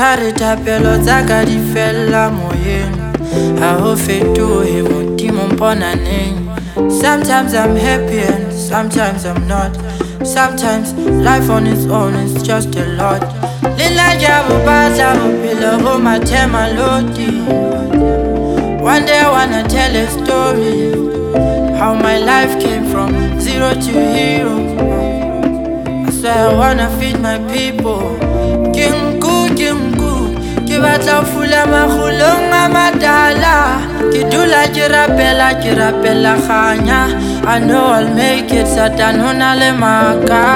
hare thapelo tsaka di fella moyeng, ha ho fetohe modimo mponaneng. Sometimes I'm happy and sometimes I'm not. Sometimes life on its own is just a lot. Lila jabu baza bupila homa tema lodi. One day I wanna tell a story, how my life came from zero to hero. I swear I wanna feed my people. Kinku, kibatla fula makhulong a madala. Kidula kirapela khanya. I know I'll make it, Satan hona le maka.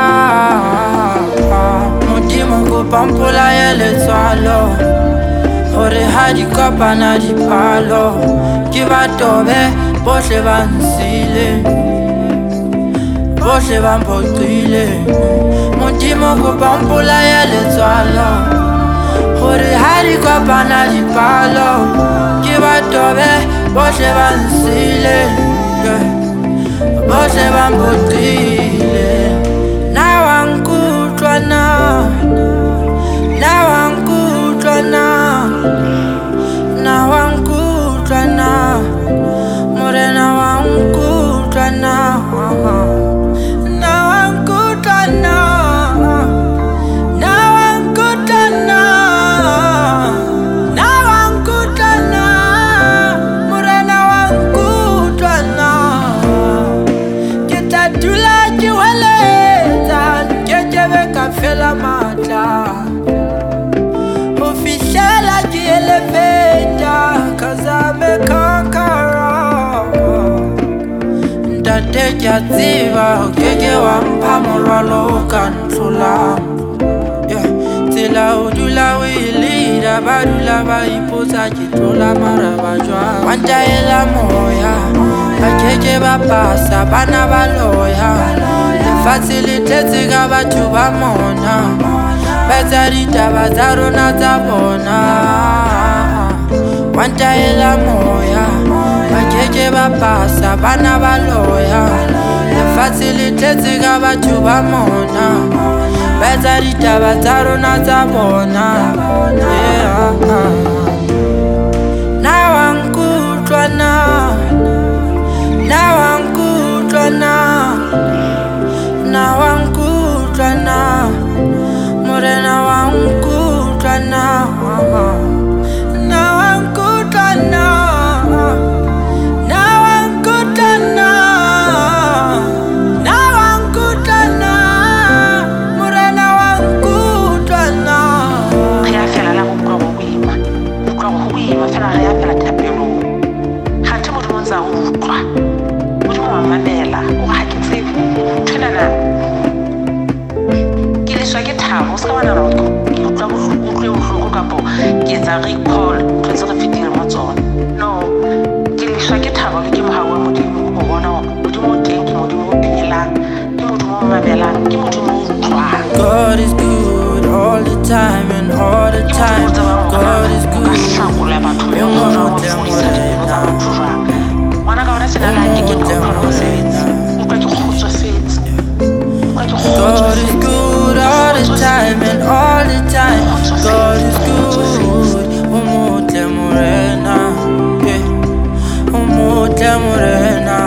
Modimo kupampula yele tswalo, hore ha di kopana di palo. Ke batobe bohle ba nsile, bohle ba mpoqile. Modimo kupampula yele tswalo, hore ha di kopana di palo. Ke batobe bohle ba nsile, bohle ba mpoqile. Now I'm good now, now I'm good now, now I'm good now, morena I'm good now, now I'm good now, now I'm good now, now I'm good now, morena I'm good now. Get that do like you fela matla, official at the elevator, 'cause I'm a conqueror. Ntate ke a tseba o keke wa mpha morwalo o ka ntlolang. Tsela o dula o e leader, ba dula ba ipotsa ke tlola mara ba jwang. Wa ntaela moya, ba keke ba pasa, bana ba loya. Lefatshe le tletse ka batho ba mona, ba etsa ditaba tsa rona tsa bona. Wa ntaela moya, ba keke ba pasa, bana ba loya. Lefatshe le tletse ka batho ba mona, ba etsa ditaba tsa rona tsa bona. Now I'm good now, now I'm good now, now I'm good now, morena I'm good now, now I'm good now, now I'm good now, now I'm good now, morena I'm good now. Ya fela la mokwa go ima fela ya fela thapelo. Ha ntse mo dimonza go utlwa mo di mo mamela o ga ke tsebe tshwana ke leswa ke thabo se ka bana re ke utlwa bohloko kapo ke etsa recall tletse re fetile mo tsona. No, ke leswa ke thabo ke mohawa modimo go bona modimo teng ke modimo o penyelang ke modimo o mamelang ke modimo o utlwang. God is good all the time and all the time. God is good. God is good all the time and all the time. God is good. Umutle morena, umutle morena.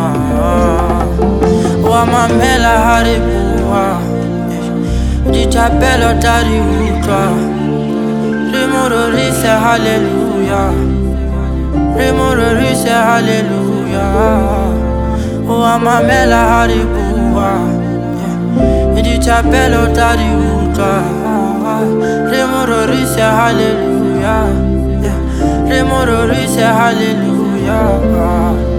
Wa mamela haribuwa, ditapelo tari utwa. Remorise hallelujah, remorise hallelujah. Wa mamela haribuwa, ditapelo tari utwa. Remorise hallelujah, remorise hallelujah.